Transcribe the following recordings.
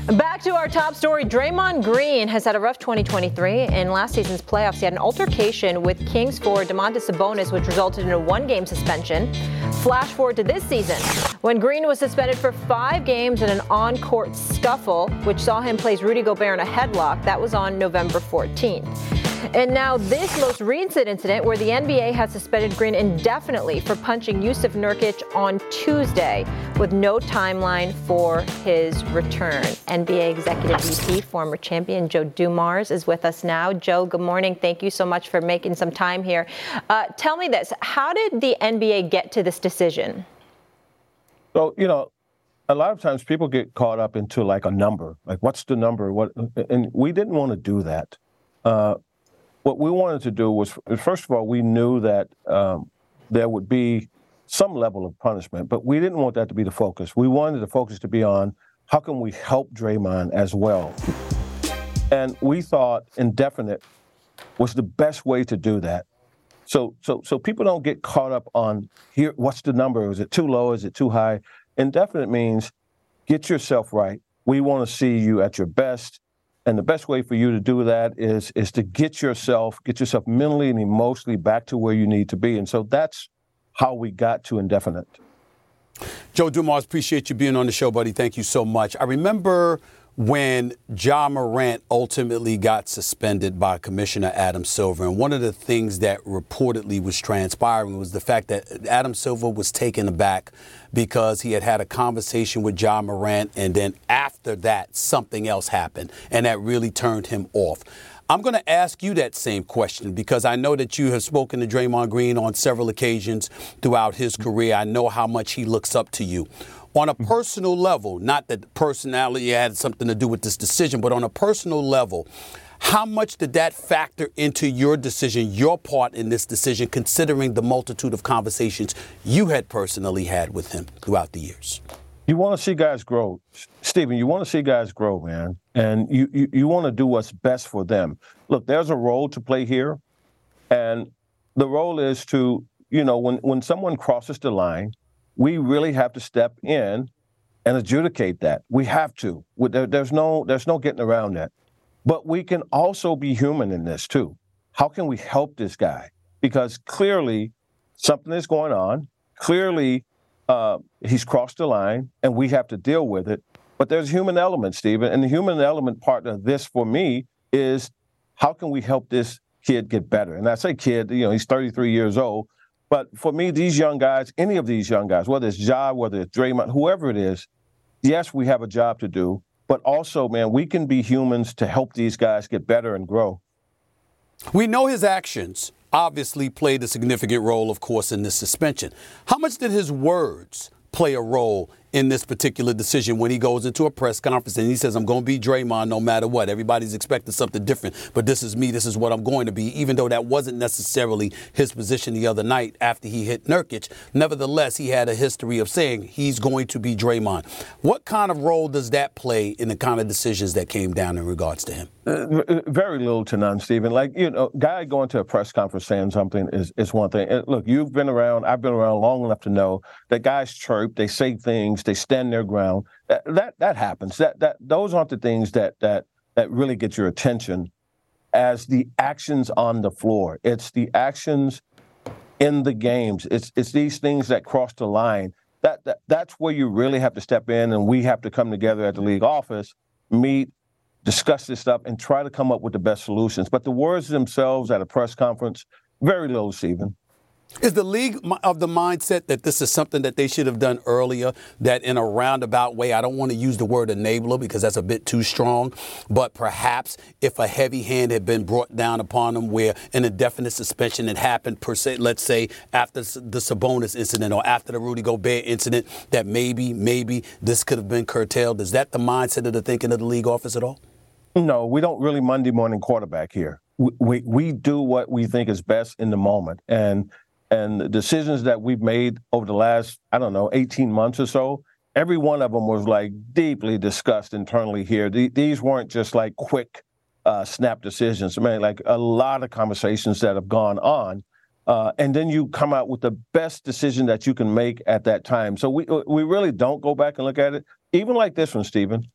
Back to our top story. Draymond Green has had a rough 2023. In last season's playoffs, he had an altercation with Kings forward Domantas Sabonis, which resulted in a one-game suspension. Flash forward to this season, when Green was suspended for 5 games in an on-court scuffle, which saw him place Rudy Gobert in a headlock. That was on November 14th. And now this most recent incident where the NBA has suspended Green indefinitely for punching Jusuf Nurkic on Tuesday with no timeline for his return. NBA Executive VP, former champion Joe Dumars is with us now. Joe, good morning. Thank you so much for making some time here. Tell me this, how did the NBA get to this decision? So, a lot of times people get caught up into like a number, like what's the number? And we didn't want to do that. What we wanted to do was, first of all, we knew that there would be some level of punishment, but we didn't want that to be the focus. We wanted the focus to be on how can we help Draymond as well. And we thought indefinite was the best way to do that. So people don't get caught up on here, what's the number? Is it too low? Is it too high? Indefinite means get yourself right. We want to see you at your best. And the best way for you to do that is to get yourself mentally and emotionally back to where you need to be. And so that's how we got to indefinite. Joe Dumars, appreciate you being on the show, buddy. Thank you so much. I remember when Ja Morant ultimately got suspended by Commissioner Adam Silver. And one of the things that reportedly was transpiring was the fact that Adam Silver was taken aback because he had had a conversation with Ja Morant, and then after that, something else happened, and that really turned him off. I'm going to ask you that same question because I know that you have spoken to Draymond Green on several occasions throughout his career. I know how much he looks up to you. On a personal level, not that personality had something to do with this decision, but on a personal level, how much did that factor into your decision, your part in this decision, considering the multitude of conversations you had personally had with him throughout the years? You want to see guys grow. Stephen, you want to see guys grow, man. And you want to do what's best for them. Look, there's a role to play here. And the role is to, when someone crosses the line, we really have to step in and adjudicate that. We have to. There's no getting around that. But we can also be human in this, too. How can we help this guy? Because clearly something is going on. Clearly he's crossed the line, and we have to deal with it. But there's human element, Stephen. And the human element part of this for me is how can we help this kid get better? And I say kid, he's 33 years old. But for me, these young guys, any of these young guys, whether it's Ja, whether it's Draymond, whoever it is, yes, we have a job to do. But also, man, we can be humans to help these guys get better and grow. We know his actions obviously played a significant role, of course, in this suspension. How much did his words play a role in this particular decision when he goes into a press conference and he says, I'm going to be Draymond no matter what? Everybody's expecting something different, but this is me. This is what I'm going to be, even though that wasn't necessarily his position the other night after he hit Nurkic. Nevertheless, he had a history of saying he's going to be Draymond. What kind of role does that play in the kind of decisions that came down in regards to him? Very little to none, Stephen. Guy going to a press conference saying something is one thing. And look, you've been around, I've been around long enough to know that guys chirp, they say things, they stand their ground. That happens. Those aren't the things that really get your attention as the actions on the floor. It's the actions in the games. It's these things that cross the line. That's where you really have to step in, and we have to come together at the league office, meet, discuss this stuff, and try to come up with the best solutions. But the words themselves at a press conference, very little, Stephen. Is the league of the mindset that this is something that they should have done earlier, that in a roundabout way, I don't want to use the word enabler because that's a bit too strong, but perhaps if a heavy hand had been brought down upon them where an indefinite suspension had happened, per se, let's say after the Sabonis incident or after the Rudy Gobert incident, that maybe this could have been curtailed? Is that the mindset of the thinking of the league office at all? No, we don't really Monday morning quarterback here. We do what we think is best in the moment. And the decisions that we've made over the last, 18 months or so, every one of them was deeply discussed internally here. These weren't just quick snap decisions. I mean, a lot of conversations that have gone on. And then you come out with the best decision that you can make at that time. So we really don't go back and look at it. Even like this one, Stephen.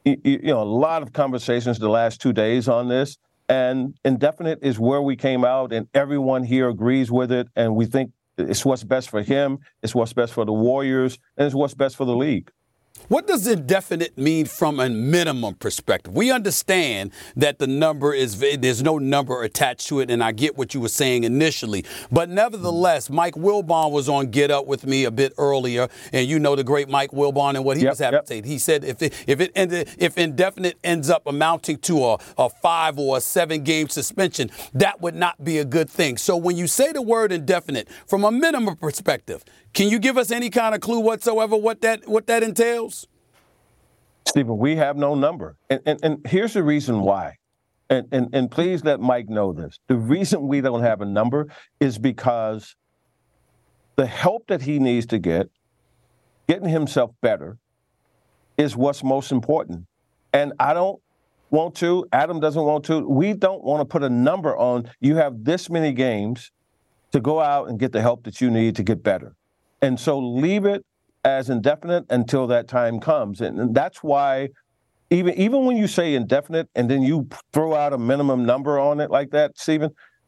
a lot of conversations the last 2 days on this, and indefinite is where we came out, and everyone here agrees with it, and we think it's what's best for him, it's what's best for the Warriors, and it's what's best for the league. What does indefinite mean from a minimum perspective? We understand that the number there's no number attached to it, and I get what you were saying initially. But nevertheless, Mike Wilbon was on Get Up with me a bit earlier, and you know the great Mike Wilbon and what he was having to say. He said if indefinite ends up amounting to a 5 or a 7 game suspension, that would not be a good thing. So when you say the word indefinite, from a minimum perspective, can you give us any kind of clue whatsoever what that entails? Stephen, we have no number. And here's the reason why. And please let Mike know this. The reason we don't have a number is because the help that he needs to get, getting himself better, is what's most important. And I don't want to, Adam doesn't want to, we don't want to put a number on, you have this many games to go out and get the help that you need to get better. And so leave it as indefinite until that time comes. And that's why even when you say indefinite and then you throw out a minimum number on it like that, Stephen,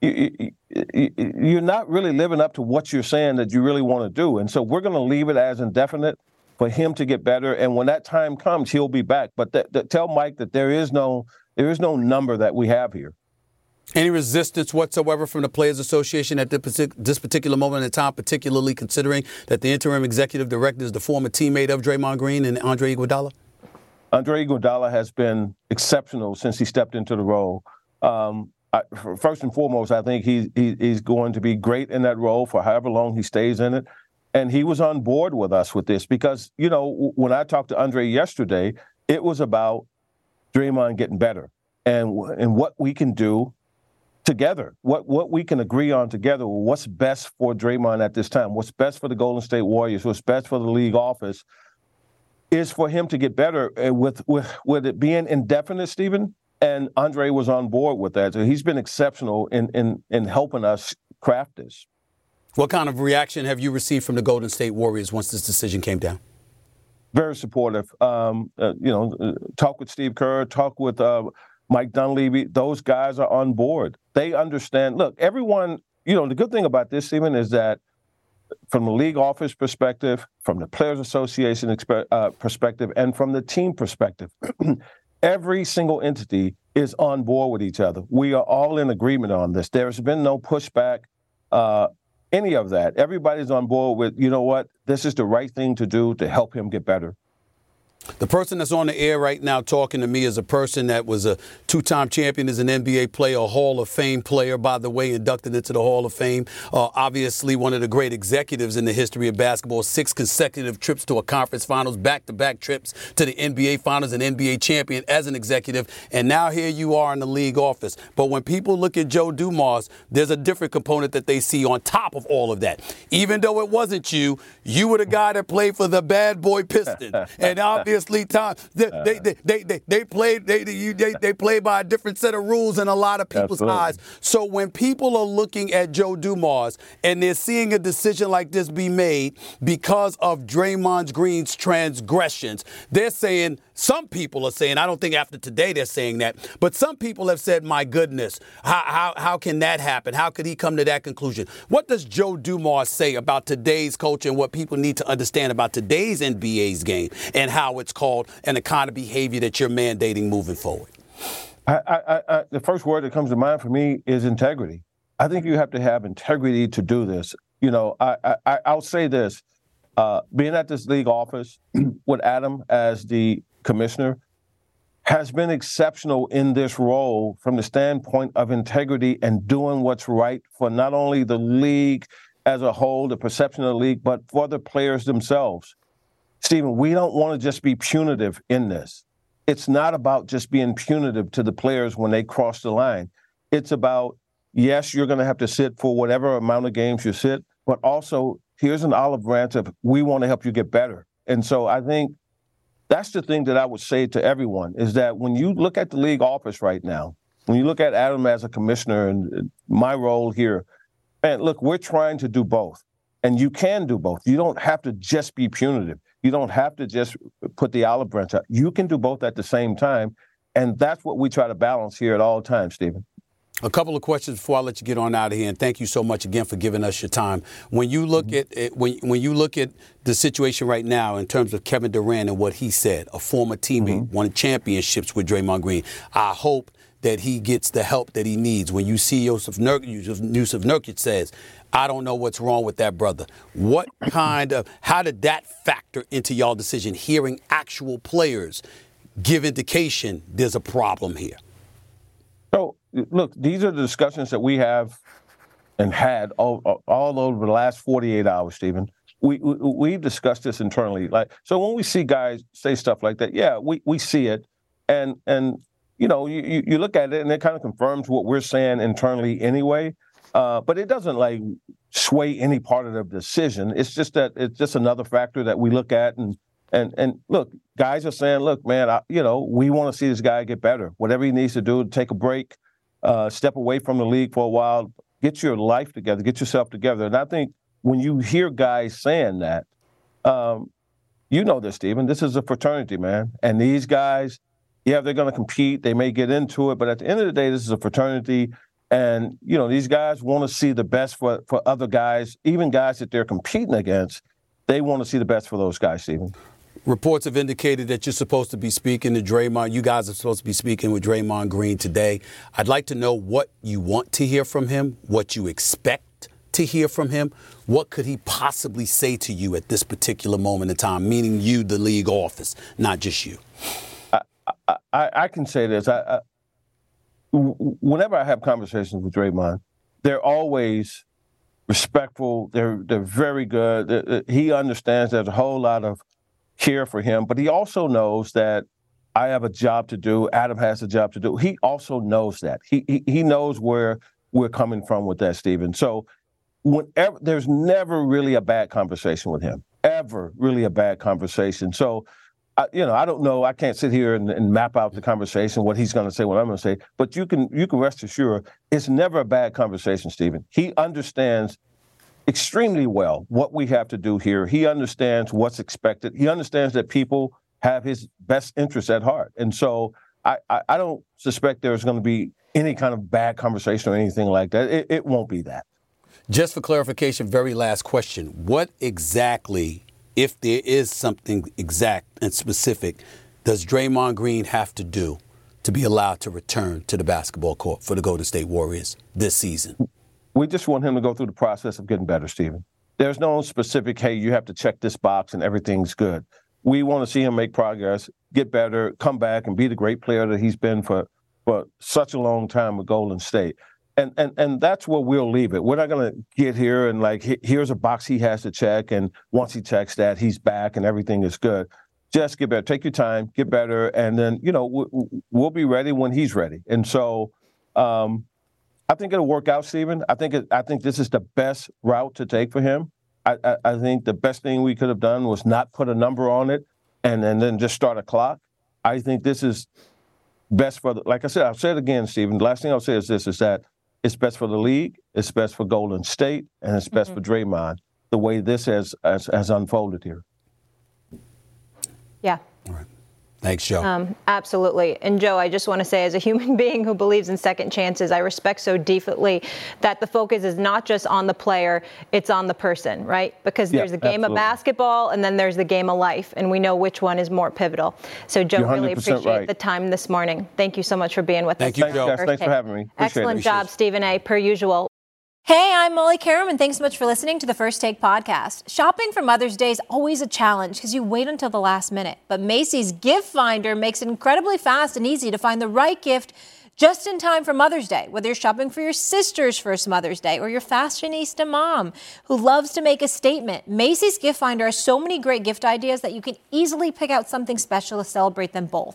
you're not really living up to what you're saying that you really want to do. And so we're going to leave it as indefinite for him to get better. And when that time comes, he'll be back. But tell Mike that there is no number that we have here. Any resistance whatsoever from the Players Association at this particular moment in time, particularly considering that the interim executive director is the former teammate of Draymond Green and Andre Iguodala? Andre Iguodala has been exceptional since he stepped into the role. First and foremost, I think he's going to be great in that role for however long he stays in it. And he was on board with us with this because, when I talked to Andre yesterday, it was about Draymond getting better and what we can do together, what we can agree on together, what's best for Draymond at this time, what's best for the Golden State Warriors, what's best for the league office, is for him to get better with it being indefinite, Stephen, and Andre was on board with that. So he's been exceptional in helping us craft this. What kind of reaction have you received from the Golden State Warriors once this decision came down? Very supportive. Talk with Steve Kerr, talk with Mike Dunleavy, those guys are on board. They understand. Look, everyone, the good thing about this, Stephen, is that from the league office perspective, from the Players Association perspective, and from the team perspective, every single entity is on board with each other. We are all in agreement on this. There's been no pushback, any of that. Everybody's on board with, you know what, this is the right thing to do to help him get better. The person that's on the air right now talking to me is a person that was a 2-time champion as an NBA player, a Hall of Fame player, by the way, inducted into the Hall of Fame. Obviously, one of the great executives in the history of basketball, 6 consecutive trips to a conference finals, back-to-back trips to the NBA finals, an NBA champion as an executive. And now here you are in the league office. But when people look at Joe Dumars, there's a different component that they see on top of all of that. Even though it wasn't you were the guy that played for the bad boy Pistons. And obviously, Tom, they play by a different set of rules in a lot of people's eyes. So when people are looking at Joe Dumars and they're seeing a decision like this be made because of Draymond Green's transgressions, they're saying, some people are saying, I don't think after today they're saying that, but some people have said, my goodness, how can that happen? How could he come to that conclusion? What does Joe Dumars say about today's culture and what people need to understand about today's NBA's game and how it's called and the kind of behavior that you're mandating moving forward? The first word that comes to mind for me is integrity. I think you have to have integrity to do this. I'll say this, being at this league office with Adam as the commissioner has been exceptional in this role from the standpoint of integrity and doing what's right for not only the league as a whole, the perception of the league, but for the players themselves. Stephen, we don't want to just be punitive in this. It's not about just being punitive to the players when they cross the line. It's about, yes, you're going to have to sit for whatever amount of games you sit, but also here's an olive branch of we want to help you get better. And so I think that's the thing that I would say to everyone is that when you look at the league office right now, when you look at Adam as a commissioner and my role here, man, look, we're trying to do both. And you can do both. You don't have to just be punitive. You don't have to just put the olive branch out. You can do both at the same time. And that's what we try to balance here at all times, Stephen. A couple of questions before I let you get on out of here, and thank you so much again for giving us your time. When you look at it, when you look at the situation right now in terms of Kevin Durant and what he said, a former teammate, won championships with Draymond Green, I hope that he gets the help that he needs. When you see Yusuf Nurkic says, I don't know what's wrong with that brother. How did that factor into y'all decision, hearing actual players give indication there's a problem here? So, look, these are the discussions that we have and had all over the last 48 hours, Stephen. We've discussed this internally. So when we see guys say stuff like that, yeah, we see it. And you know, you look at it and it kind of confirms what we're saying internally anyway. But it doesn't sway any part of the decision. It's just that it's just another factor that we look at. And look, guys are saying, look, man, we want to see this guy get better. Whatever he needs to do, take a break, step away from the league for a while, get your life together, get yourself together. And I think when you hear guys saying that, you know this, Stephen, this is a fraternity, man. And these guys, yeah, they're going to compete. They may get into it. But at the end of the day, this is a fraternity. And, these guys want to see the best for other guys, even guys that they're competing against. They want to see the best for those guys, Stephen. Reports have indicated that you're supposed to be speaking to Draymond. You guys are supposed to be speaking with Draymond Green today. I'd like to know what you want to hear from him, what you expect to hear from him. What could he possibly say to you at this particular moment in time, meaning you, the league office, not just you? I can say this. Whenever I have conversations with Draymond, they're always respectful. They're very good. He understands there's a whole lot of care for him, but he also knows that I have a job to do. Adam has a job to do. He also knows that. He knows where we're coming from with that, Stephen. So there's never really a bad conversation with him, ever really a bad conversation. So, I don't know. I can't sit here and map out the conversation, what he's going to say, what I'm going to say. But you can rest assured it's never a bad conversation, Stephen. He understands extremely well what we have to do here. He understands what's expected. He understands that people have his best interests at heart. And so I don't suspect there's going to be any kind of bad conversation or anything like that. It won't be that. Just for clarification, very last question. What exactly, if there is something exact and specific, does Draymond Green have to do to be allowed to return to the basketball court for the Golden State Warriors this season? We just want him to go through the process of getting better, Stephen. There's no specific, hey, you have to check this box and everything's good. We want to see him make progress, get better, come back and be the great player that he's been for such a long time with Golden State. And that's where we'll leave it. We're not going to get here and here's a box he has to check. And once he checks that, he's back and everything is good. Just get better. Take your time, get better. And then, we'll be ready when he's ready. And so I think it'll work out, Stephen. I think this is the best route to take for him. I think the best thing we could have done was not put a number on it and then just start a clock. I think this is best for like I said, I'll say it again, Stephen. The last thing I'll say is this, is that it's best for the league, it's best for Golden State, and it's best for Draymond, the way this has unfolded here. Yeah. All right. Thanks, Joe. Absolutely. And Joe, I just want to say, as a human being who believes in second chances, I respect so deeply that the focus is not just on the player, it's on the person, right? Because there's a game of basketball and then there's the game of life, and we know which one is more pivotal. So, Joe, really appreciate the time this morning. Thank you so much for being with us. Thank you, Joe. Thanks for having me. Excellent job, Stephen A., per usual. Hey, I'm Molly Karam, and thanks so much for listening to the First Take podcast. Shopping for Mother's Day is always a challenge because you wait until the last minute. But Macy's Gift Finder makes it incredibly fast and easy to find the right gift just in time for Mother's Day, whether you're shopping for your sister's first Mother's Day or your fashionista mom who loves to make a statement. Macy's Gift Finder has so many great gift ideas that you can easily pick out something special to celebrate them both.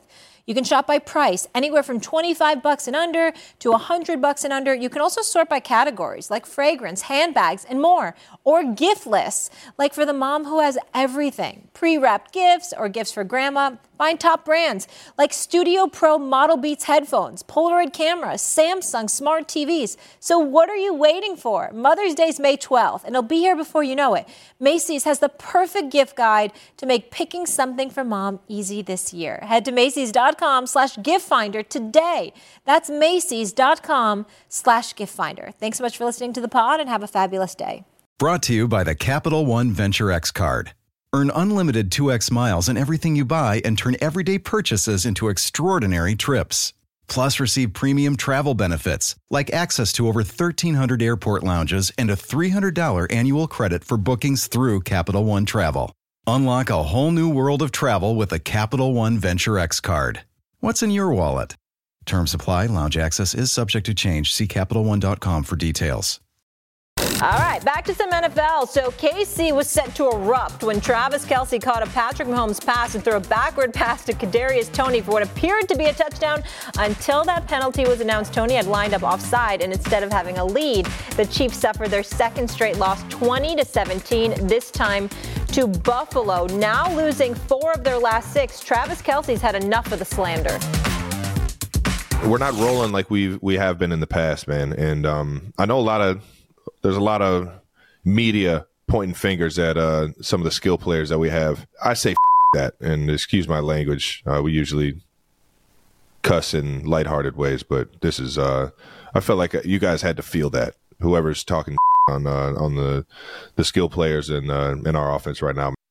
You can shop by price, anywhere from $25 and under to $100 and under. You can also sort by categories like fragrance, handbags, and more. Or gift lists, like for the mom who has everything. Pre-wrapped gifts or gifts for grandma. Find top brands like Studio Pro Model Beats headphones, Polaroid cameras, Samsung smart TVs. So what are you waiting for? Mother's Day is May 12th, and it'll be here before you know it. Macy's has the perfect gift guide to make picking something for mom easy this year. Head to Macys.com/giftfinder today. That's Macys.com/giftfinder. Thanks so much for listening to the pod, and have a fabulous day. Brought to you by the Capital One Venture X card. Earn unlimited 2x miles on everything you buy and turn everyday purchases into extraordinary trips. Plus, receive premium travel benefits like access to over 1,300 airport lounges and a $300 annual credit for bookings through Capital One Travel. Unlock a whole new world of travel with a Capital One Venture X card. What's in your wallet? Terms apply. Lounge access is subject to change. See CapitalOne.com for details. All right, back to some NFL. So KC was set to erupt when Travis Kelce caught a Patrick Mahomes pass and threw a backward pass to Kadarius Toney for what appeared to be a touchdown. Until that penalty was announced, Toney had lined up offside, and instead of having a lead, the Chiefs suffered their second straight loss, 20-17, this time to Buffalo. Now losing 4 of their last 6, Travis Kelce's had enough of the slander. We're not rolling like we have been in the past, man. And I know there's a lot of media pointing fingers at some of the skill players that we have. I say that, and excuse my language. We usually cuss in lighthearted ways, but this is I felt like you guys had to feel that. Whoever's talking on the skill players in our offense right now.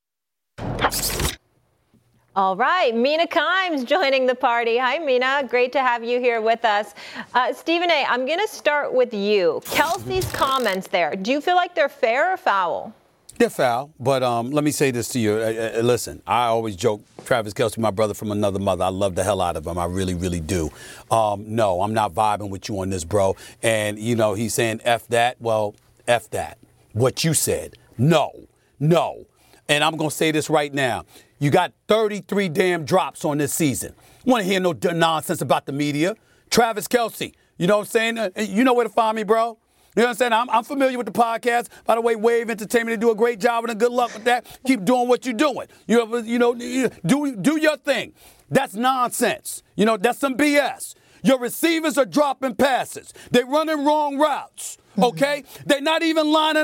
All right, Mina Kimes joining the party. Hi, Mina. Great to have you here with us. Stephen A., I'm going to start with you. Kelce's comments there, do you feel like they're fair or foul? They're foul, but let me say this to you. Listen, I always joke, Travis Kelce, my brother from another mother. I love the hell out of him. I really, really do. No, I'm not vibing with you on this, bro. And, he's saying F that. Well, F that. What you said. No. And I'm going to say this right now. You got 33 damn drops on this season. Want to hear no nonsense about the media? Travis Kelce, you know what I'm saying? You know where to find me, bro. You know what I'm saying? I'm familiar with the podcast. By the way, Wave Entertainment, they do a great job, and good luck with that. Keep doing what you're doing. Do your thing. That's nonsense. That's some BS. Your receivers are dropping passes. They're running wrong routes. Okay? They're not even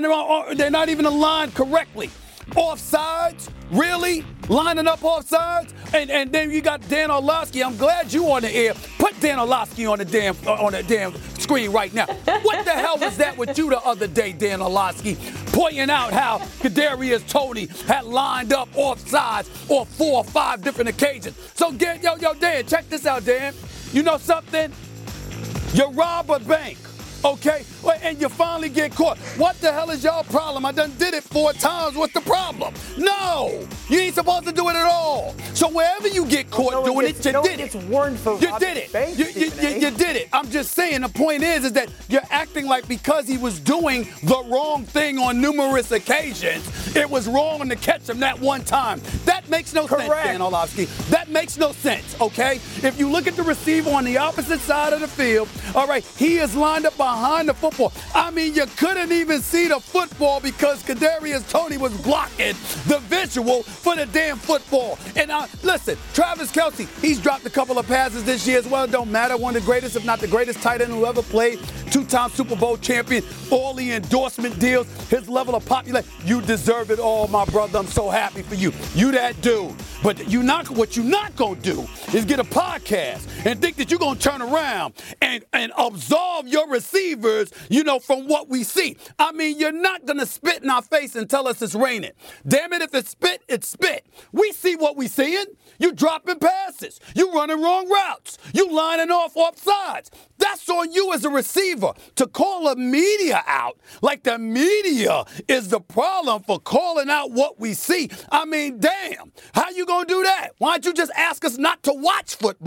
aligned correctly. Offsides? Really? Lining up offsides? And then you got Dan Orlovsky. I'm glad you on the air. Put Dan Orlovsky on the damn screen right now. What the hell was that with you the other day, Dan Orlovsky, pointing out how Kadarius Toney had lined up offsides on 4 or 5 different occasions? So, Dan, check this out, Dan. You know something? You rob a bank. Okay, and you finally get caught. What the hell is y'all problem? I done did it 4 times. What's the problem? No, you ain't supposed to do it at all. So wherever you get caught doing it, you did it. You did it. You did it. I'm just saying. The point is that you're acting like because he was doing the wrong thing on numerous occasions, it was wrong to catch him that one time. That makes no sense, Dan Orlovsky. That makes no sense. Okay, if you look at the receiver on the opposite side of the field, all right, he is lined up behind the football. I mean, you couldn't even see the football because Kadarius Toney was blocking the visual for the damn football. And listen, Travis Kelce, he's dropped a couple of passes this year as well. It don't matter. One of the greatest, if not the greatest tight end who ever played. 2-time Super Bowl champion. All the endorsement deals. His level of popularity. You deserve it all, my brother. I'm so happy for you. You that dude. But what you're not going to do is get a podcast and think that you're going to turn around and absolve your receivers, from what we see. I mean, you're not going to spit in our face and tell us it's raining. Damn it, if it's spit, it's spit. We see what we seeing. You dropping passes. You running wrong routes. You lining off offsides. That's on you as a receiver to call the media out like the media is the problem for calling out what we see. I mean, damn, how you going to do that? Why don't you just ask us not to watch football?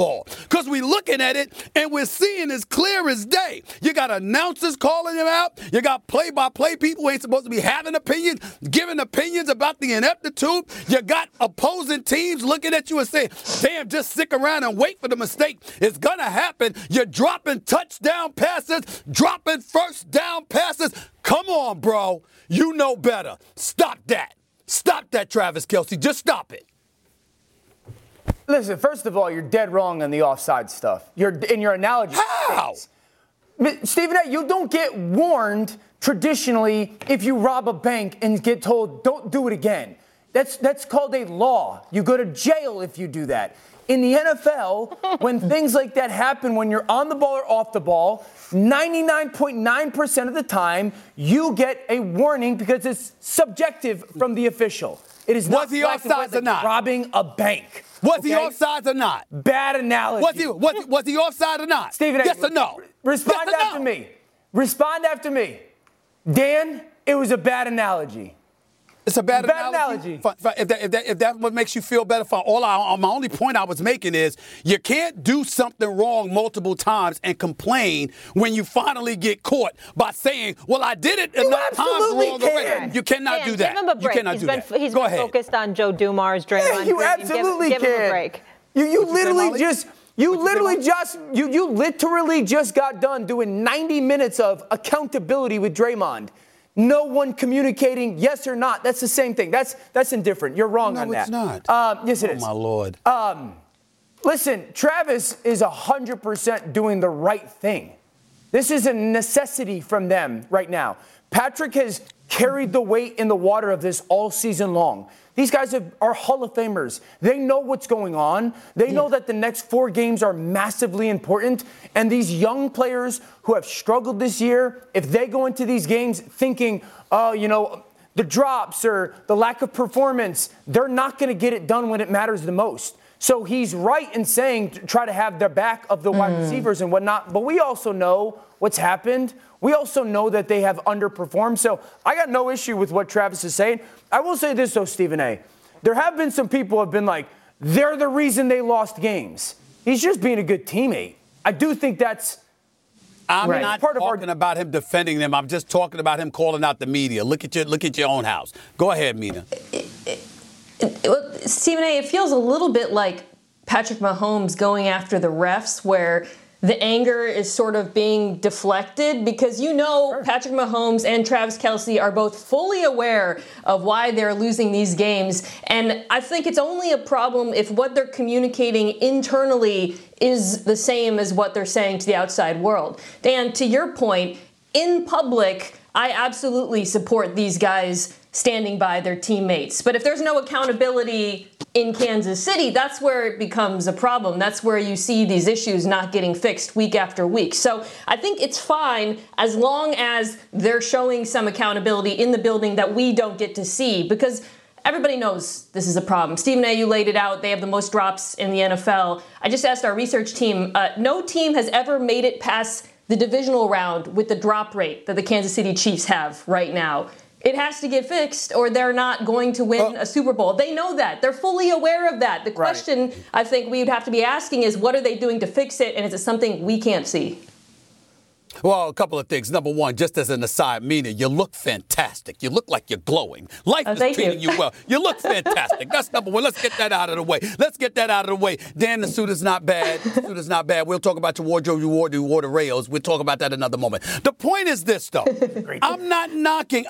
because we're looking at it and we're seeing as clear as day. You got announcers calling him out. You got play-by-play people who ain't supposed to be having opinions, giving opinions about the ineptitude. You got opposing teams looking at you and saying, damn, just stick around and wait for the mistake. It's going to happen. You're dropping touchdown passes, dropping first down passes. Come on, bro. You know better. Stop that. Stop that, Travis Kelce. Just stop it. Listen, first of all, you're dead wrong on the offside stuff. You're in your analogy. How? Stephen A., you don't get warned traditionally if you rob a bank and get told, don't do it again. That's called a law. You go to jail if you do that. In the NFL, when things like that happen, when you're on the ball or off the ball, 99.9% of the time, you get a warning because it's subjective from the official. It is not. Was he offsides or not? Robbing a bank. Was he offsides or not? Bad analogy. Was he offside or not? Stephen A., yes or no? Respond yes after me. Respond after me. Dan, it was a bad analogy. It's a bad analogy. If that's what makes you feel better, fine. My only point I was making is you can't do something wrong multiple times and complain when you finally get caught by saying, well, I did it enough times wrong already. You cannot do that. Give him a break. You cannot do that. He's been focused on Joe Dumars, Draymond. Yeah, you absolutely give can. him a break. You literally just got done doing 90 minutes of accountability with Draymond. No one communicating yes or not. That's the same thing. That's indifferent. You're wrong on that. No, it's not. Yes, it is. Oh, my Lord. Listen, Travis is 100% doing the right thing. This is a necessity from them right now. Patrick has carried the weight in the water of this all season long. These guys are Hall of Famers. They know what's going on. They know that the next 4 games are massively important. And these young players who have struggled this year, if they go into these games thinking, the drops or the lack of performance, they're not going to get it done when it matters the most. So he's right in saying try to have their back of the wide receivers and whatnot. But we also know what's happened. We also know that they have underperformed. So I got no issue with what Travis is saying. I will say this, though, Stephen A. There have been some people who have been like, they're the reason they lost games. He's just being a good teammate. I do think that's I'm not talking about him defending them. I'm just talking about him calling out the media. Look at your own house. Go ahead, Mina. Stephen A., it feels a little bit like Patrick Mahomes going after the refs where the anger is sort of being deflected because Patrick Mahomes and Travis Kelce are both fully aware of why they're losing these games. And I think it's only a problem if what they're communicating internally is the same as what they're saying to the outside world. Dan, to your point, in public, I absolutely support these guys standing by their teammates. But if there's no accountability in Kansas City, that's where it becomes a problem. That's where you see these issues not getting fixed week after week. So I think it's fine as long as they're showing some accountability in the building that we don't get to see, because everybody knows this is a problem. Stephen A., you laid it out. They have the most drops in the NFL. I just asked our research team, no team has ever made it past the divisional round with the drop rate that the Kansas City Chiefs have right now. It has to get fixed or they're not going to win a Super Bowl. They know that. They're fully aware of that. The question I think we would have to be asking is, what are they doing to fix it? And is it something we can't see? Well, a couple of things. Number one, just as an aside, Mina, you look fantastic. You look like you're glowing. Life is treating you well. You look fantastic. That's number one. Let's get that out of the way. Dan, the suit is not bad. We'll talk about your wardrobe, your rails. We'll talk about that another moment. The point is this, though. I'm not knocking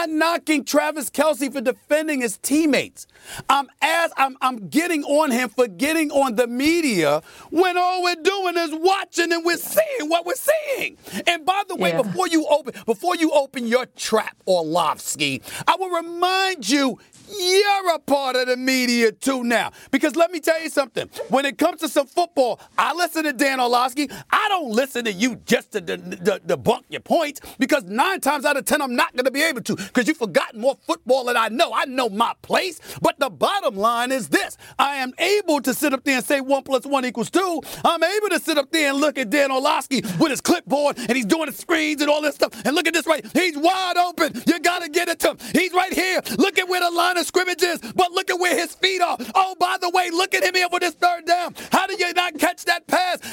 Travis Kelce for defending his teammates. I'm getting on him for getting on the media when all we're doing is watching and we're seeing what we're seeing. And by the way, before you open your trap, Orlovsky, I will remind you, you're a part of the media too now. Because let me tell you something. When it comes to some football, I listen to Dan Orlovsky. I don't listen to you just to debunk your points, because 9 times out of 10, I'm not going to be able to, because you've forgotten more football than I know. I know my place. But the bottom line is this. I am able to sit up there and say 1 + 1 = 2. I'm able to sit up there and look at Dan Orlovsky with his clipboard, and he's doing the screens and all this stuff. And look at this right. He's wide open. You got to get it to him. He's right here. Look at where the line of scrimmage is, but look at where his feet are. Oh, by the way, look at him here for this 3rd down. How did you not catch that pass?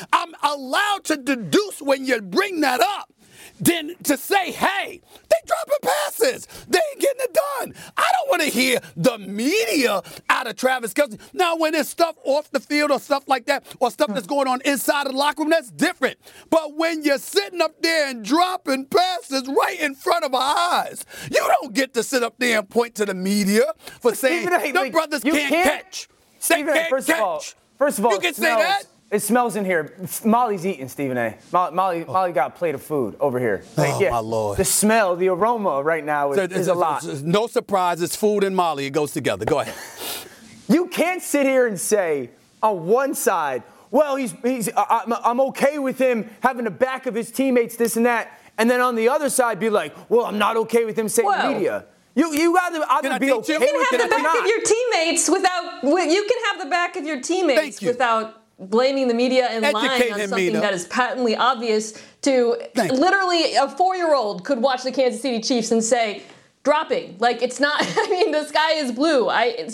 to deduce when you bring that up than to say, hey, they dropping passes. They ain't getting it done. I don't want to hear the media out of Travis Kelce. Now, when there's stuff off the field or stuff like that, or stuff that's going on inside of the locker room, that's different. But when you're sitting up there and dropping passes right in front of our eyes, you don't get to sit up there and point to the media for saying the brothers can't catch. Stephen A., first of all, you can say that. It smells in here. Molly's eating, Stephen A. Molly got a plate of food over here. My Lord. The smell, the aroma right now is a lot. No surprise, it's food and Molly. It goes together. Go ahead. You can't sit here and say on one side, well, I'm okay with him having the back of his teammates, this and that, and then on the other side be like, well, I'm not okay with him saying media. You got to either be okay with it or not. You can have the back of your teammates without blaming the media and lying on something that is patently obvious to literally a 4-year-old could watch the Kansas City Chiefs and say, dropping. Like, it's not, I mean, the sky is blue.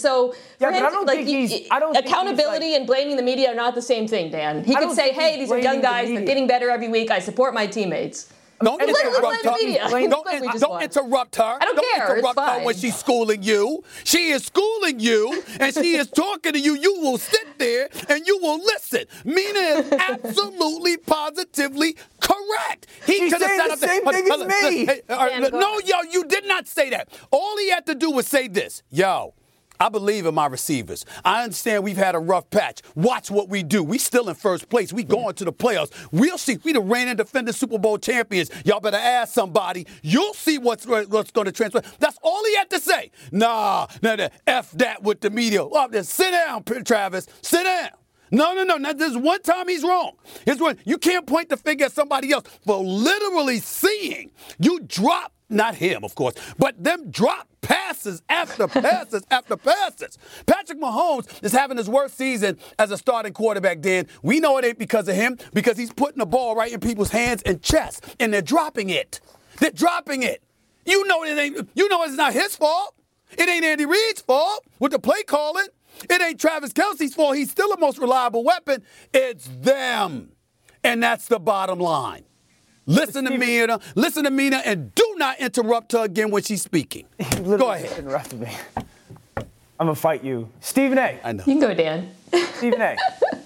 Accountability and blaming the media are not the same thing, Dan. He could say, hey, these are young guys, they're getting better every week, I support my teammates. Don't interrupt her. Don't interrupt her. I don't care. Don't interrupt her when she's schooling you. She is schooling you, and she is talking to you. You will sit there and you will listen. Mina is absolutely, positively correct. She's saying the same thing as me. No, you did not say that. All he had to do was say this. I believe in my receivers. I understand we've had a rough patch. Watch what we do. We still in first place. We going to the playoffs. We'll see. We the reigning defending Super Bowl champions. Y'all better ask somebody. You'll see what's going to transfer. That's all he had to say. Nah, F that with the media. Sit down, Travis. Sit down. No. There's one time he's wrong. You can't point the finger at somebody else for literally seeing you drop, not him, of course, but them drop passes after passes after passes. Patrick Mahomes is having his worst season as a starting quarterback, Dan. We know it ain't because of him, because he's putting the ball right in people's hands and chests, and they're dropping it. They're dropping it. You know it's not his fault. It ain't Andy Reid's fault with the play calling. It ain't Travis Kelce's fault. He's still the most reliable weapon. It's them. And that's the bottom line. Listen to Mina, and do not interrupt her again when she's speaking. Go ahead. Interrupted me. I'm going to fight you. Stephen A. I know. You can go, Dan. Stephen A.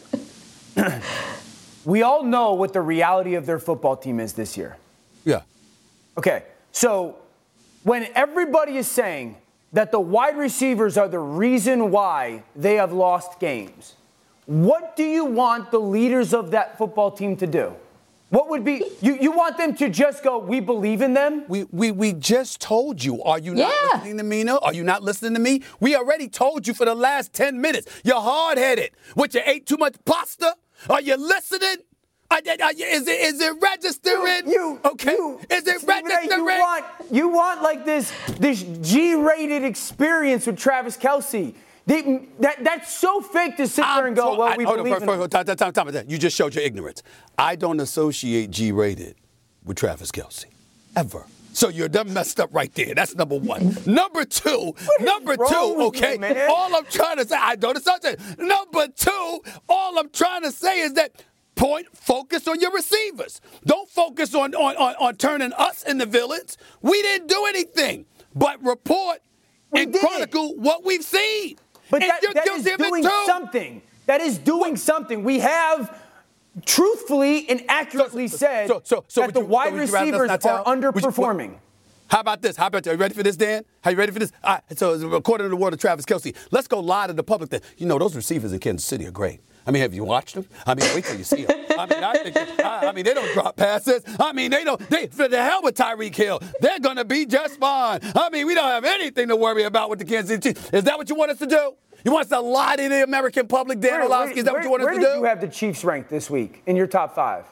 We all know what the reality of their football team is this year. Yeah. Okay, so when everybody is saying that the wide receivers are the reason why they have lost games, what do you want the leaders of that football team to do? What would be, you want them to just go, we believe in them? We just told you. Are you not listening to Mina? Are you not listening to me? We already told you for the last 10 minutes. You're hard-headed. What, you ate too much pasta? Are you listening? Is it registering? Is it registering? You want like this G-rated experience with Travis Kelce. That's so fake to sit there and go, well, we believe in him. Time. You just showed your ignorance. I don't associate G-rated with Travis Kelce, ever. So you're done messed up right there. That's number one. Number two, okay, all I'm trying to say, I don't associate. Number two, all I'm trying to say is that focus on your receivers. Don't focus on turning us into villains. We didn't do anything but report and chronicle what we've seen. But that is doing something. That is doing something. We have truthfully and accurately said that the wide receivers are underperforming. How about this? Are you ready for this, Dan? Are you ready for this? All right, so according to the word of Travis Kelce, let's go lie to the public that, those receivers in Kansas City are great. I mean, have you watched them? I mean, wait till you see them. I mean, they don't drop passes. I mean, for the hell with Tyreek Hill. They're going to be just fine. I mean, we don't have anything to worry about with the Kansas City Chiefs. Is that what you want us to do? You want us to lie to the American public, Dan Orlovsky? Is that what you want us to do? Where did you have the Chiefs ranked this week in your top 5?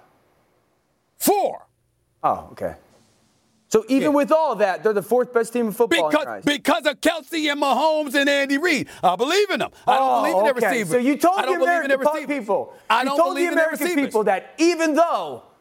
4. Oh, okay. So even with all that, they're the 4th best team in football. Because of Kelce and Mahomes and Andy Reid. I believe in them. I don't believe in their receivers. So you told the American people. I don't believe in their receivers. You told the American people that even though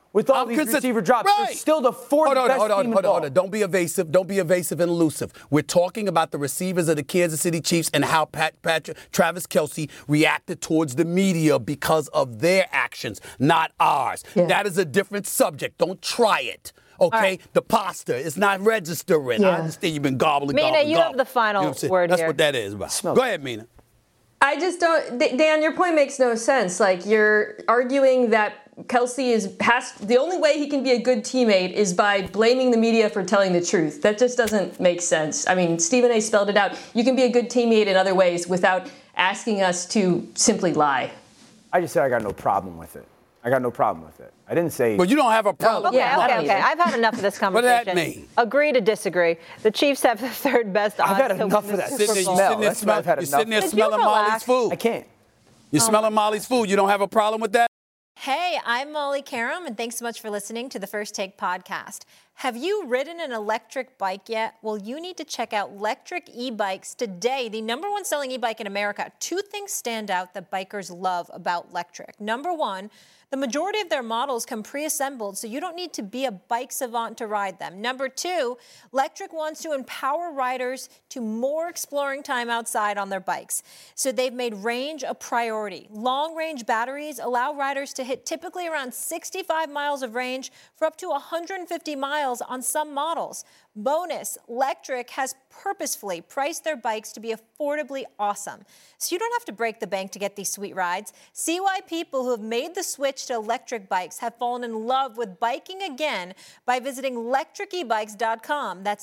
with all these receiver drops. They're still the fourth best team in ball. Hold on. Don't be evasive. Don't be evasive and elusive. We're talking about the receivers of the Kansas City Chiefs and how Travis Kelce reacted towards the media because of their actions, not ours. Yeah. That is a different subject. Don't try it. Okay, right. The pasta is not registering. Yeah. I understand you've been gobbling. Mina, you have the final word That's here. what that is about. Go ahead, Mina. I just don't, Dan, your point makes no sense. Like, you're arguing that Kelce the only way he can be a good teammate is by blaming the media for telling the truth. That just doesn't make sense. I mean, Stephen A. spelled it out. You can be a good teammate in other ways without asking us to simply lie. I just said I got no problem with it. I didn't say. But you don't have a problem. Okay. I've had enough of this conversation. What does that mean? Agree to disagree. The Chiefs have the third best odds. I've had enough of that smell. You're sitting there smelling Molly's food. I can't. You're smelling Molly's food. You don't have a problem with that? Hey, I'm Molly Karam, and thanks so much for listening to the First Take podcast. Have you ridden an electric bike yet? Well, you need to check out Lectric E-Bikes today, the *1 selling e-bike in America. 2 things stand out that bikers love about Lectric. Number 1, the majority of their models come pre-assembled, so you don't need to be a bike savant to ride them. Number 2, Lectric wants to empower riders to more exploring time outside on their bikes. So they've made range a priority. Long-range batteries allow riders to hit typically around 65 miles of range for up to 150 miles on some models. Bonus, Lectric has purposefully priced their bikes to be affordably awesome. So you don't have to break the bank to get these sweet rides. See why people who have made the switch to electric bikes have fallen in love with biking again by visiting lectricebikes.com. That's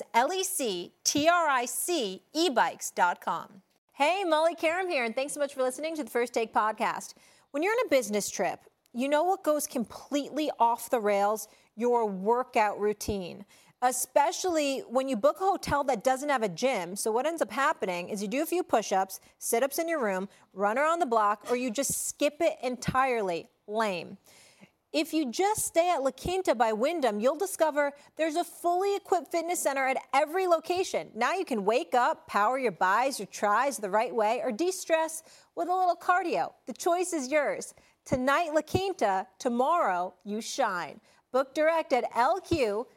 LECTRIC ebikes.com. Hey, Molly Karam here, and thanks so much for listening to the First Take podcast. When you're on a business trip, you know what goes completely off the rails? Your workout routine. Especially when you book a hotel that doesn't have a gym. So what ends up happening is you do a few push-ups, sit-ups in your room, run around the block, or you just skip it entirely. Lame. If you just stay at La Quinta by Wyndham, you'll discover there's a fully equipped fitness center at every location. Now you can wake up, power your bis, your tris the right way, or de-stress with a little cardio. The choice is yours. Tonight, La Quinta. Tomorrow, you shine. Book direct at LQ.com.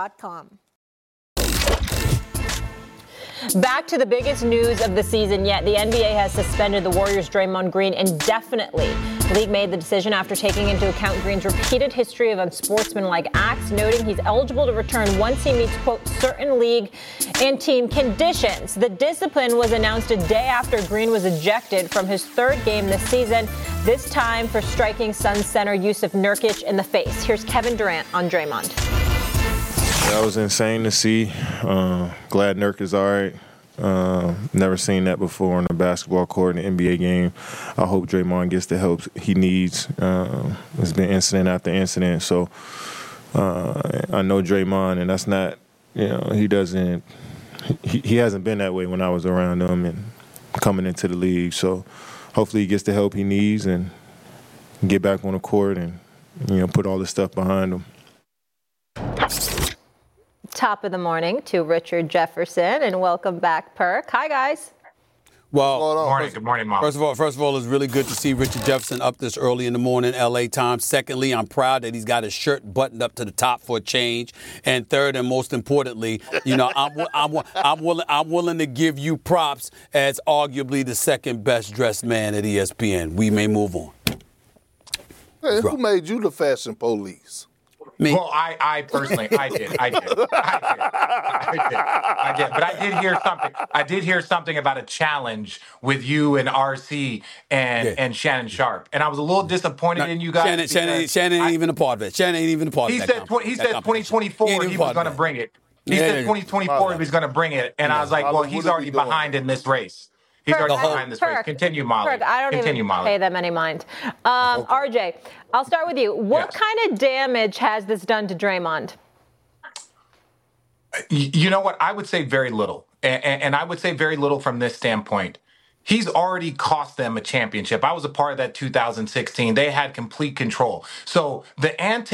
Back to the biggest news of the season yet. The NBA has suspended the Warriors' Draymond Green indefinitely. The league made the decision after taking into account Green's repeated history of unsportsmanlike acts, noting he's eligible to return once he meets, quote, certain league and team conditions. The discipline was announced a day after Green was ejected from his 3rd game this season, this time for striking Suns center Yusuf Nurkic in the face. Here's Kevin Durant on Draymond. That was insane to see. Glad Nurk is all right. Never seen that before on a basketball court in an NBA game. I hope Draymond gets the help he needs. There's been incident after incident. So I know Draymond, and that's not, he hasn't been that way when I was around him and coming into the league. So hopefully he gets the help he needs and get back on the court and, put all this stuff behind him. Top of the morning to Richard Jefferson, and welcome back, Perk. Hi, guys. Well, good morning, Mom. First of all, it's really good to see Richard Jefferson up this early in the morning, LA time. Secondly, I'm proud that he's got his shirt buttoned up to the top for a change. And third, and most importantly, I'm willing to give you props as arguably the second best dressed man at ESPN. We may move on. Hey, who made you the fashion police? Me. Well, I personally, I did. But I did hear something about a challenge with you and RC and Shannon Sharp, and I was a little disappointed in you guys. Shannon ain't even a part of it. Shannon ain't even a part of it. He said 2024 he was going to bring it. He said 2024 he was going to bring it, and I was like, well, he's already behind in this race. He's already behind this race. Continue, Molly. I don't even pay them any mind. RJ, I'll start with you. What kind of damage has this done to Draymond? You know what? I would say very little. And I would say very little from this standpoint. He's already cost them a championship. I was a part of that 2016. They had complete control. So the antics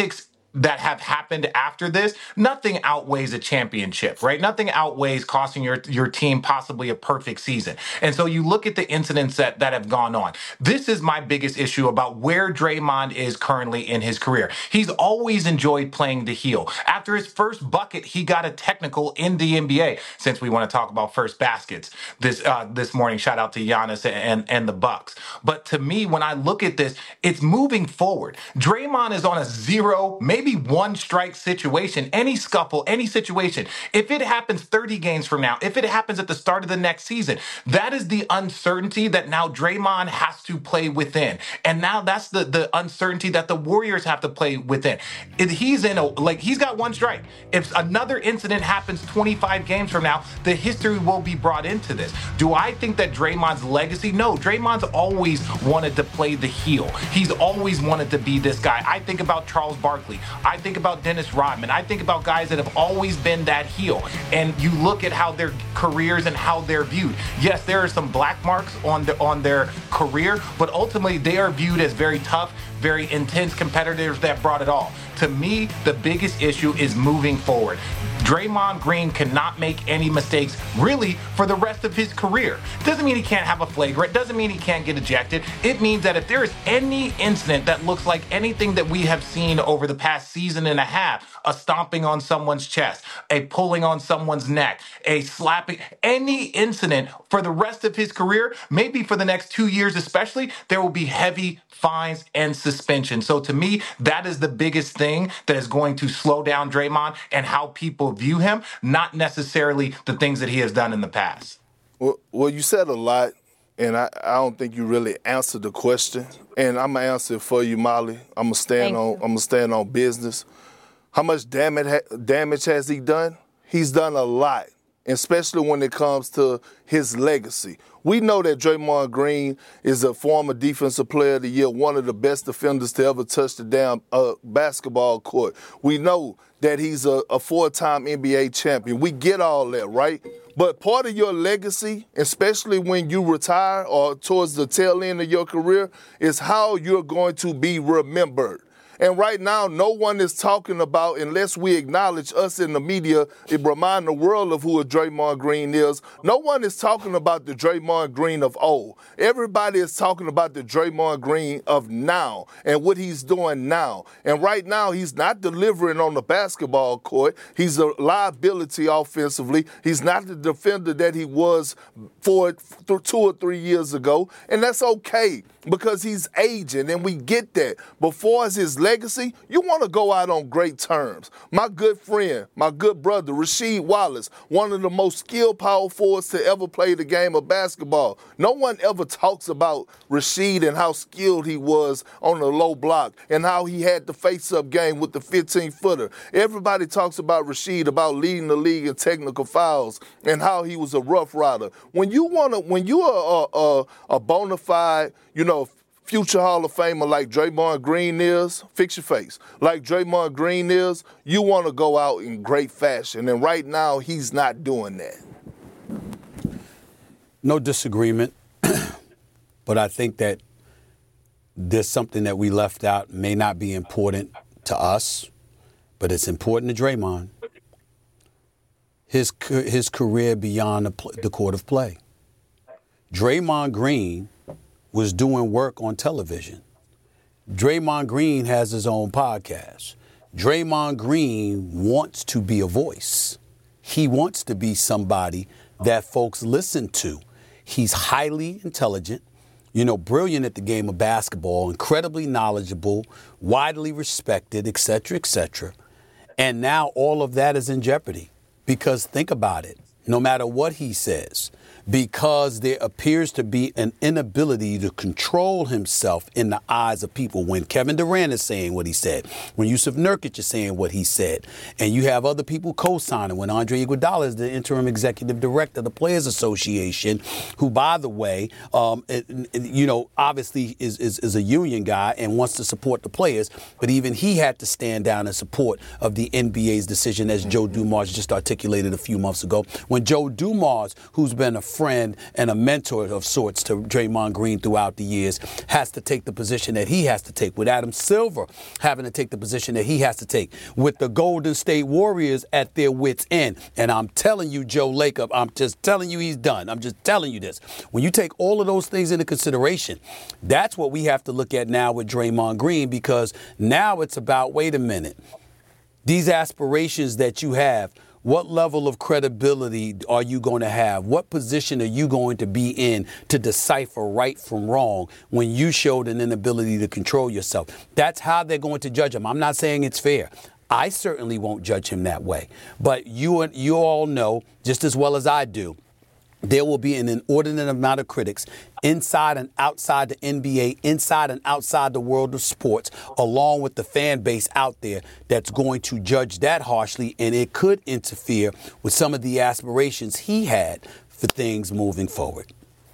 that have happened after this, nothing outweighs a championship, right? Nothing outweighs costing your team possibly a perfect season. And so you look at the incidents that have gone on. This is my biggest issue about where Draymond is currently in his career. He's always enjoyed playing the heel. After his first bucket, he got a technical in the NBA. Since we want to talk about first baskets this morning, shout out to Giannis and the Bucks. But to me, when I look at this, it's moving forward. Draymond is on a 0, maybe 1 strike situation, any scuffle, any situation. If it happens 30 games from now, if it happens at the start of the next season, that is the uncertainty that now Draymond has to play within. And now that's the uncertainty that the Warriors have to play within. He's got 1 strike. If another incident happens 25 games from now, the history will be brought into this. Do I think that Draymond's legacy? No, Draymond's always wanted to play the heel. He's always wanted to be this guy. I think about Charles Barkley. I think about Dennis Rodman. I think about guys that have always been that heel. And you look at how their careers and how they're viewed. Yes, there are some black marks on their career, but ultimately they are viewed as very tough, very intense competitors that brought it all. To me, the biggest issue is moving forward. Draymond Green cannot make any mistakes, really, for the rest of his career. Doesn't mean he can't have a flagrant. Doesn't mean he can't get ejected. It means that if there is any incident that looks like anything that we have seen over the past season and a half, a stomping on someone's chest, a pulling on someone's neck, a slapping, any incident for the rest of his career, maybe for the next 2 years especially, there will be heavy fines and suspension. So to me, that is the biggest thing that is going to slow down Draymond and how people view him, not necessarily the things that he has done in the past. Well, you said a lot, and I don't think you really answered the question. And I'm gonna answer it for you, Molly. I'm gonna stand on business. How much damage has he done? He's done a lot, especially when it comes to his legacy. We know that Draymond Green is a former Defensive Player of the Year, one of the best defenders to ever touch the damn basketball court. We know that he's a 4-time NBA champion. We get all that, right? But part of your legacy, especially when you retire or towards the tail end of your career, is how you're going to be remembered. And right now, no one is talking about, unless we acknowledge us in the media, it remind the world of who a Draymond Green is. No one is talking about the Draymond Green of old. Everybody is talking about the Draymond Green of now and what he's doing now. And right now, he's not delivering on the basketball court. He's a liability offensively. He's not the defender that he was 2 or 3 years ago. And that's okay, because he's aging, and we get that. But for his legacy, you want to go out on great terms. My good friend, my good brother, Rasheed Wallace, one of the most skilled power forwards to ever play the game of basketball. No one ever talks about Rasheed and how skilled he was on the low block and how he had the face-up game with the 15-footer. Everybody talks about Rasheed, about leading the league in technical fouls and how he was a rough rider. When you are a bona fide, future Hall of Famer like Draymond Green is, fix your face, like Draymond Green is, you want to go out in great fashion. And right now, he's not doing that. No disagreement. But I think that there's something that we left out, may not be important to us, but it's important to Draymond. His career beyond the court of play. Draymond Green was doing work on television. Draymond Green has his own podcast. Draymond Green wants to be a voice. He wants to be somebody that folks listen to. He's highly intelligent, brilliant at the game of basketball, incredibly knowledgeable, widely respected, et cetera, et cetera. And now all of that is in jeopardy. Because think about it, no matter what he says, because there appears to be an inability to control himself in the eyes of people. When Kevin Durant is saying what he said, when Yusuf Nurkic is saying what he said, and you have other people co-signing, when Andre Iguodala is the interim executive director of the Players Association, who, by the way, obviously is a union guy and wants to support the players, but even he had to stand down in support of the NBA's decision, as Joe Dumars just articulated a few months ago. When Joe Dumars, who's been a friend and a mentor of sorts to Draymond Green throughout the years, has to take the position that he has to take, with Adam Silver having to take the position that he has to take, with the Golden State Warriors at their wits' end. And I'm telling you, Joe Lacob, I'm just telling you he's done. I'm just telling you this. When you take all of those things into consideration, that's what we have to look at now with Draymond Green, because now it's about, wait a minute, these aspirations that you have, what level of credibility are you going to have? What position are you going to be in to decipher right from wrong when you showed an inability to control yourself? That's how they're going to judge him. I'm not saying it's fair. I certainly won't judge him that way. But you all know, just as well as I do, there will be an inordinate amount of critics inside and outside the NBA, inside and outside the world of sports, along with the fan base out there that's going to judge that harshly, and it could interfere with some of the aspirations he had for things moving forward.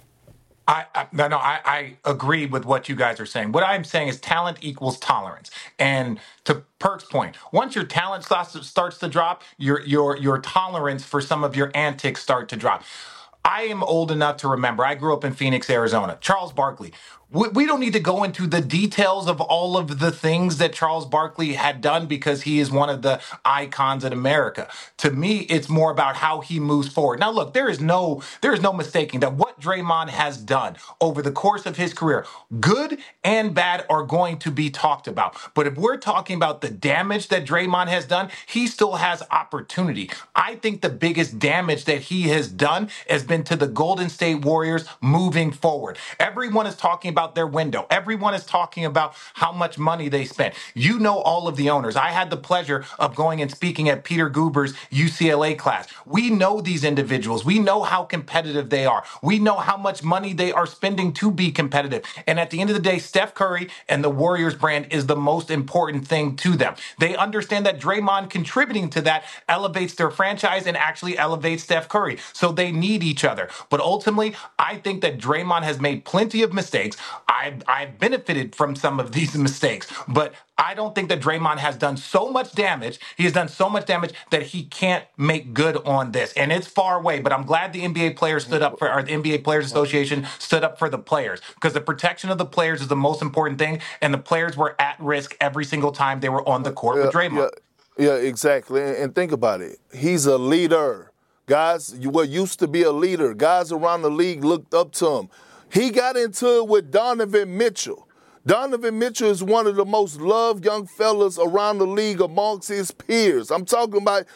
I agree with what you guys are saying. What I'm saying is talent equals tolerance. And to Perk's point, once your talent starts to drop, your tolerance for some of your antics start to drop. I am old enough to remember, I grew up in Phoenix, Arizona. Charles Barkley. We don't need to go into the details of all of the things that Charles Barkley had done because he is one of the icons in America. To me, it's more about how he moves forward. Now, look, there is no mistaking that what Draymond has done over the course of his career, good and bad, are going to be talked about. But if we're talking about the damage that Draymond has done, he still has opportunity. I think the biggest damage that he has done has been to the Golden State Warriors moving forward. Everyone is talking about their window. Everyone is talking about how much money they spent. You know all of the owners. I had the pleasure of going and speaking at Peter Guber's UCLA class. We know these individuals. We know how competitive they are. We know how much money they are spending to be competitive. And at the end of the day, Steph Curry and the Warriors brand is the most important thing to them. They understand that Draymond contributing to that elevates their franchise and actually elevates Steph Curry. So they need each other. But ultimately, I think that Draymond has made plenty of mistakes. I've benefited from some of these mistakes, but I don't think that Draymond has done so much damage. He has done so much damage that he can't make good on this. And it's far away, but I'm glad the NBA players stood up for, or the NBA Players Association stood up for the players, because the protection of the players is the most important thing. And the players were at risk every single time they were on the court with Draymond. Yeah, exactly. And think about it. He's a leader. Guys, what used to be a leader, guys around the league looked up to him. He got into it with Donovan Mitchell. Donovan Mitchell is one of the most loved young fellas around the league amongst his peers. I'm talking about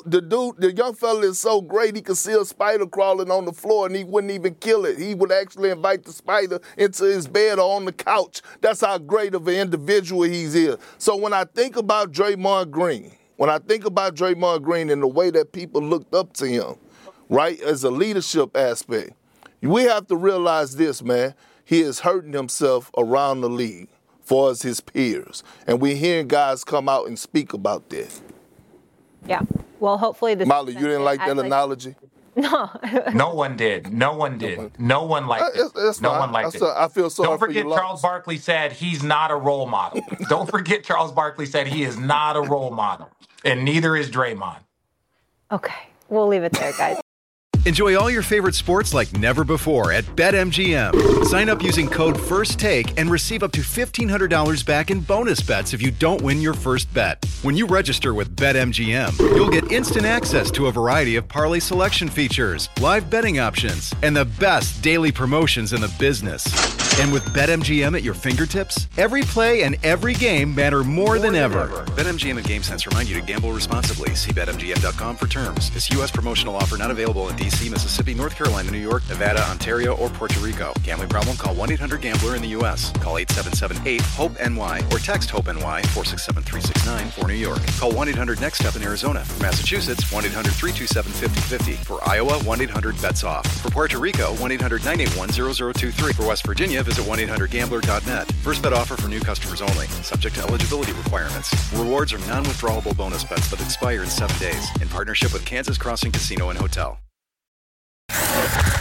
the young fella is so great he could see a spider crawling on the floor and he wouldn't even kill it. He would actually invite the spider into his bed or on the couch. That's how great of an individual he is. So when I think about Draymond Green, and the way that people looked up to him, right, as a leadership aspect, we have to realize this, man. He is hurting himself around the league for us, his peers. And we're hearing guys come out and speak about this. Yeah. Well, hopefully this... Molly, you didn't like that analogy? No. No one did. No one liked it. No one liked it. I feel sorry Don't for you. forget Charles Barkley said he's not a role model. Don't forget Charles Barkley said he is not a role model. And neither is Draymond. Okay. We'll leave it there, guys. Enjoy all your favorite sports like never before at BetMGM. Sign up using code FIRSTTAKE and receive up to $1,500 back in bonus bets if you don't win your first bet. When you register with BetMGM, you'll get instant access to a variety of parlay selection features, live betting options, and the best daily promotions in the business. And with BetMGM at your fingertips, every play and every game matter more than ever. BetMGM and GameSense remind you to gamble responsibly. See BetMGM.com for terms. This U.S. promotional offer not available in D.C., Mississippi, North Carolina, New York, Nevada, Ontario, or Puerto Rico. Gambling problem? Call 1-800-GAMBLER in the U.S. Call 877-8-HOPE-NY or text HOPE-NY 467-369 for New York. Call 1-800-NEXT-STEP in Arizona. For Massachusetts, 1-800-327-5050. For Iowa, 1-800-BETS-OFF. For Puerto Rico, 1-800-981-0023. For West Virginia, visit 1-800-GAMBLER.net. First bet offer for new customers only. Subject to eligibility requirements. Rewards are non-withdrawable bonus bets that expire in 7 days. In partnership with Kansas Crossing Casino and Hotel.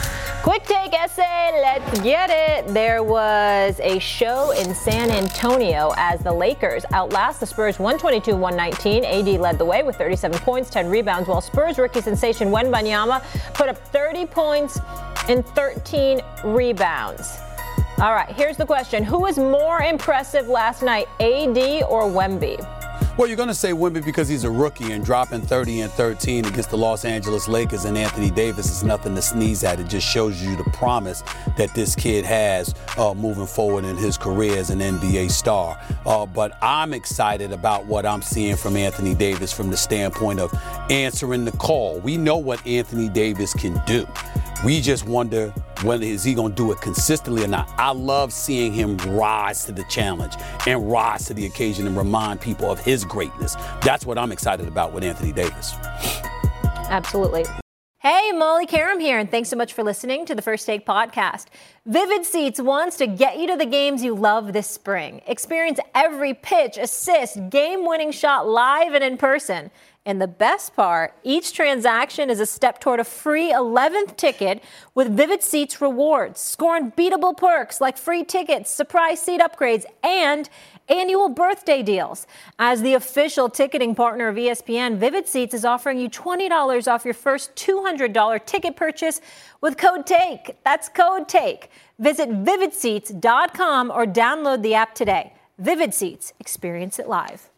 Quick take essay, let's get it. There was a show in San Antonio as the Lakers outlast the Spurs 122-119. AD led the way with 37 points, 10 rebounds, while Spurs rookie sensation Wembanyama put up 30 points and 13 rebounds. All right, here's the question. Who was more impressive last night, AD or Wemby? Well, you're going to say Wemby because he's a rookie, and dropping 30 and 13 against the Los Angeles Lakers and Anthony Davis is nothing to sneeze at. It just shows you the promise that this kid has moving forward in his career as an NBA star. But I'm excited about what I'm seeing from Anthony Davis from the standpoint of answering the call. We know what Anthony Davis can do. We just wonder whether is he going to do it consistently or not. I love seeing him rise to the challenge and rise to the occasion and remind people of his greatness. That's what I'm excited about with Anthony Davis. Absolutely. Hey, Molly Karam here, and thanks so much for listening to the First Take podcast. Vivid Seats wants to get you to the games you love this spring. Experience every pitch, assist, game-winning shot live and in person. And the best part, each transaction is a step toward a free 11th ticket with Vivid Seats rewards. Score unbeatable perks like free tickets, surprise seat upgrades, and annual birthday deals. As the official ticketing partner of ESPN, Vivid Seats is offering you $20 off your first $200 ticket purchase with code TAKE. That's code TAKE. Visit vividseats.com or download the app today. Vivid Seats. Experience it live.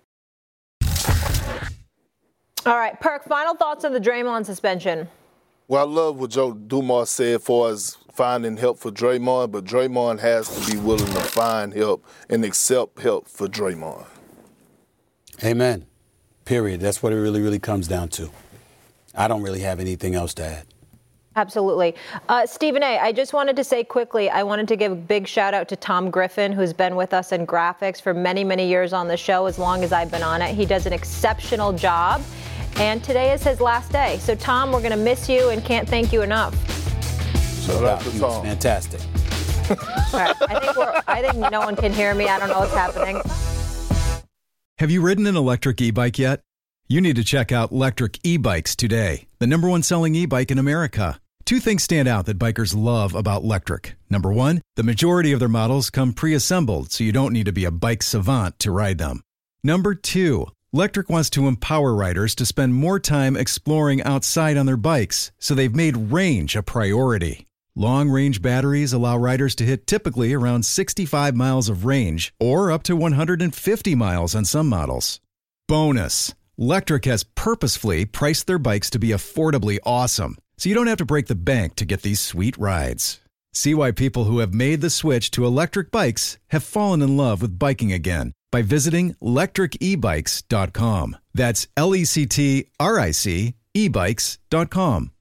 All right, Perk, final thoughts on the Draymond suspension. Well, I love what Joe Dumars said as far as finding help for Draymond, but Draymond has to be willing to find help and accept help for Draymond. Amen. Period. That's what it really, really comes down to. I don't really have anything else to add. Absolutely. Stephen A., I just wanted to say quickly, I wanted to give a big shout out to Tom Griffin, who's been with us in graphics for many, many years on the show, as long as I've been on it. He does an exceptional job. And today is his last day. So, Tom, we're going to miss you and can't thank you enough. Shout out to Tom. Fantastic. All right. I think no one can hear me. I don't know what's happening. Have you ridden an electric e-bike yet? You need to check out Lectric E-Bikes today, the #1 selling e-bike in America. Two things stand out that bikers love about Lectric. Number one, the majority of their models come pre-assembled, so you don't need to be a bike savant to ride them. Number two, Lectric wants to empower riders to spend more time exploring outside on their bikes, so they've made range a priority. Long-range batteries allow riders to hit typically around 65 miles of range, or up to 150 miles on some models. Bonus, Lectric has purposefully priced their bikes to be affordably awesome, so you don't have to break the bank to get these sweet rides. See why people who have made the switch to electric bikes have fallen in love with biking again by visiting lectricebikes.com. That's LECTRIC ebikes.com.